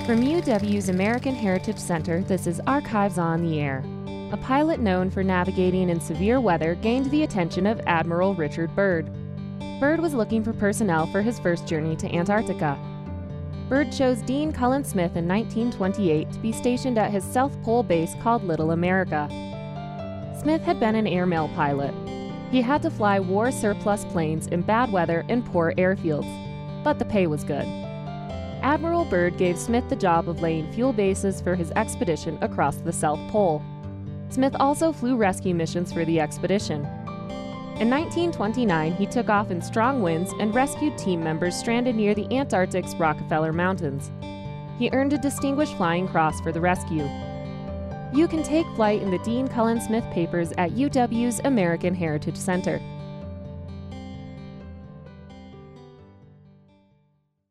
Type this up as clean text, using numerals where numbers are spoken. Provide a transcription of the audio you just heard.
From UW's American Heritage Center, this is Archives on the Air. A pilot known for navigating in severe weather gained the attention of Admiral Richard Byrd. Byrd was looking for personnel for his first journey to Antarctica. Byrd chose Dean Cullen Smith in 1928 to be stationed at his South Pole base called Little America. Smith had been an airmail pilot. He had to fly war surplus planes in bad weather and poor airfields, but the pay was good. Admiral Byrd gave Smith the job of laying fuel bases for his expedition across the South Pole. Smith also flew rescue missions for the expedition. In 1929, he took off in strong winds and rescued team members stranded near the Antarctic's Rockefeller Mountains. He earned a Distinguished Flying Cross for the rescue. You can take flight in the Dean Cullen Smith papers at UW's American Heritage Center.